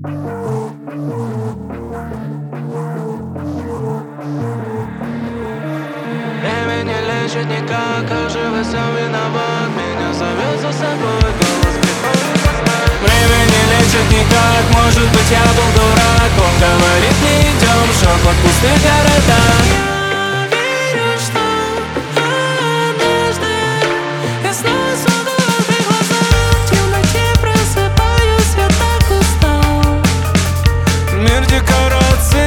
Время не лечит никак, как же во всем виноват. Меня зовет за собой голос, приходит познать. Время не лечит никак, может быть я был дурак. Он говорит, не идем, шепот в пустых городах. Я верю, что однажды я снова смогу открыть глаза. В темноте просыпаюсь, я так устал. Мир декораций.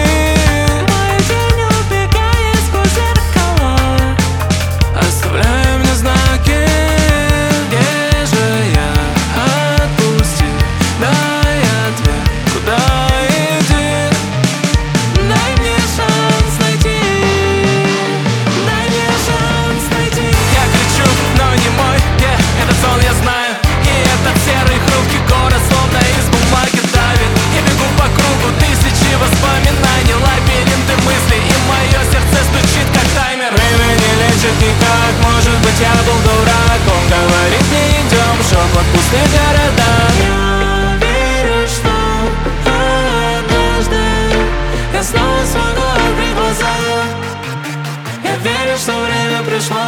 Никак, может быть я был дурак. Он говорит, не идем, шепот в пустых городах. Я верю, что однажды я снова смогу открыть глаза. Я верю, что время пришло.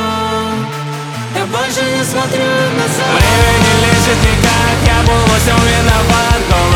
Я больше не смотрю назад. Время не лечит никак, я был во всем виноват.